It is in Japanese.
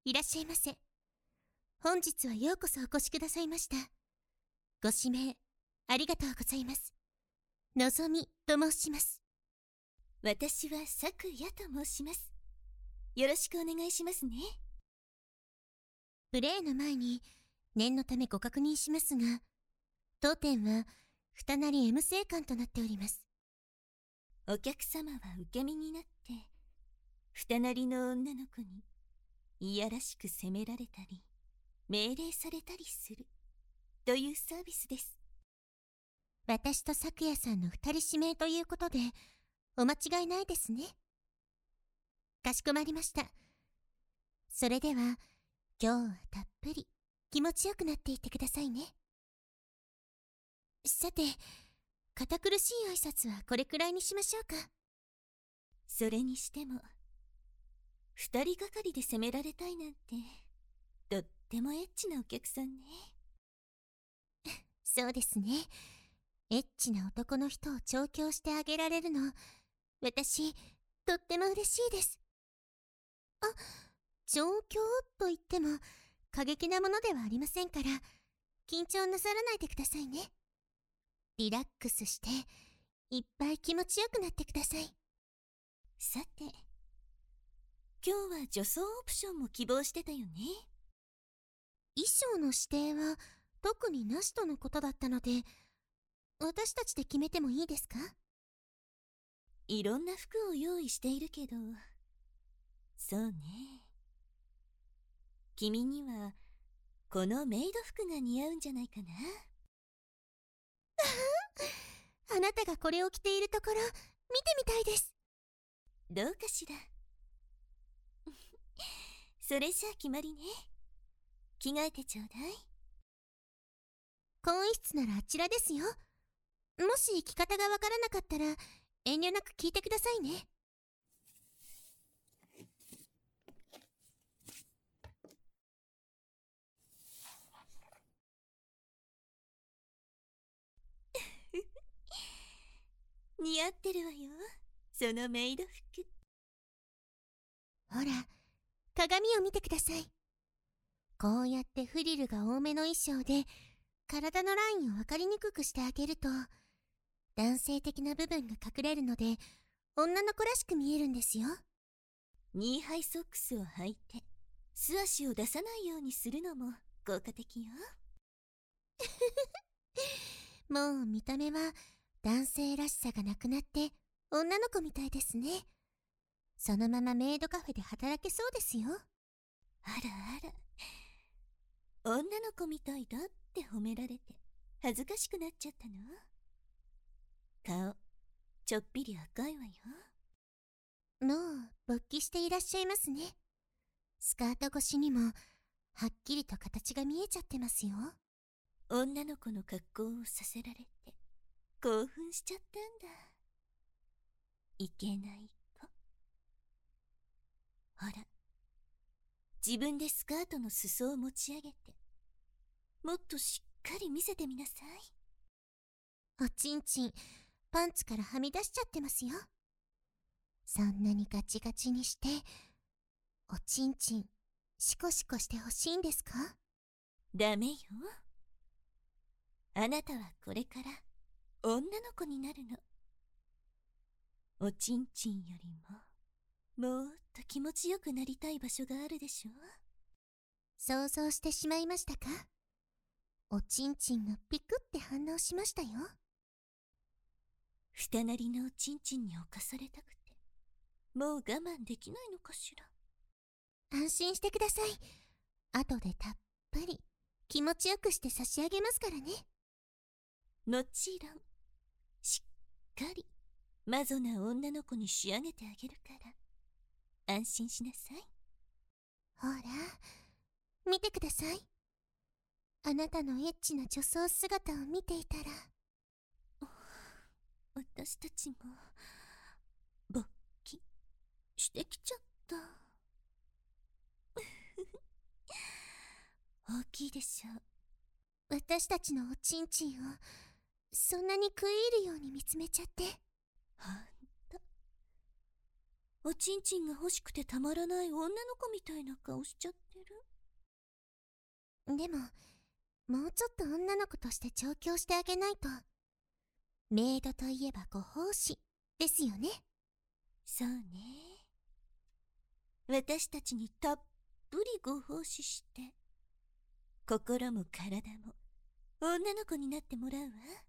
いらっしゃいませ。本日はようこそお越しくださいました。ご指名ありがとうございます。のぞみと申します。 私はさくやと申します。よろしくお願いしますね。 プレイの前に念のためご確認しますが、当店は二なり M 生館となっております。 お客様は受け身になって二なりの女の子にいやらしく責められたり命令されたりするというサービスです。 私と咲夜さんの二人指名ということでお間違いないですね。かしこまりました。それでは今日はたっぷり気持ちよくなっていってくださいね。さて、堅苦しい挨拶はこれくらいにしましょうか。 それにしても二人がかりで責められたいなんてとってもエッチなお客さんね。 そうですね。エッチな男の人を調教してあげられるの、私とっても嬉しいです。あ、調教と言っても過激なものではありませんから、緊張なさらないでくださいね。リラックスしていっぱい気持ちよくなってください。 さて、今日は女装オプションも希望してたよね。 衣装の指定は特になしとのことだったので、私たちで決めてもいいですか？ いろんな服を用意しているけど、そうね。君にはこのメイド服が似合うんじゃないかな。 あなたがこれを着ているところ見てみたいです。 どうかしら。それじゃあ決まりね。着替えてちょうだい。 更衣室ならあちらですよ。もし着方がわからなかったら遠慮なく聞いてくださいね。 似合ってるわよ、そのメイド服。 ほら、鏡を見てください。こうやってフリルが多めの衣装で体のラインを分かりにくくしてあげると男性的な部分が隠れるので女の子らしく見えるんですよ。 ニーハイソックスを履いて素足を出さないようにするのも効果的よ。 もう見た目は男性らしさがなくなって女の子みたいですね。そのままメイドカフェで働けそうですよ。 あらあら、女の子みたいだって褒められて恥ずかしくなっちゃったの？顔ちょっぴり赤いわよ。 もう勃起していらっしゃいますね。スカート越しにもはっきりと形が見えちゃってますよ。 女の子の格好をさせられて興奮しちゃったんだ。いけない子。ほら、自分でスカートの裾を持ち上げてもっとしっかり見せてみなさい。 おちんちんパンツからはみ出しちゃってますよ。そんなにガチガチにしておちんちんシコシコしてほしいんですか？ ダメよ。あなたはこれから女の子になるの。おちんちんよりももっと気持ちよくなりたい場所があるでしょ。 想像してしまいましたか？おちんちんがピクって反応しましたよ。 二なりのおちんちんに侵されたくてもう我慢できないのかしら。 安心してください。後でたっぷり気持ちよくして差し上げますからね。 もちろんしっかりマゾな女の子に仕上げてあげるから安心しなさい。 ほら見てください。あなたのエッチな女装姿を見ていたら私たちも勃起してきちゃった。大きいでしょ。 私たちのおちんちんをそんなに食い入るように見つめちゃって。 ほんとおちんちんが欲しくてたまらない女の子みたいな顔しちゃってる。 でも、もうちょっと女の子として調教してあげないと。メイドといえばご奉仕ですよね。 そうね。私たちにたっぷりご奉仕して、心も体も女の子になってもらうわ。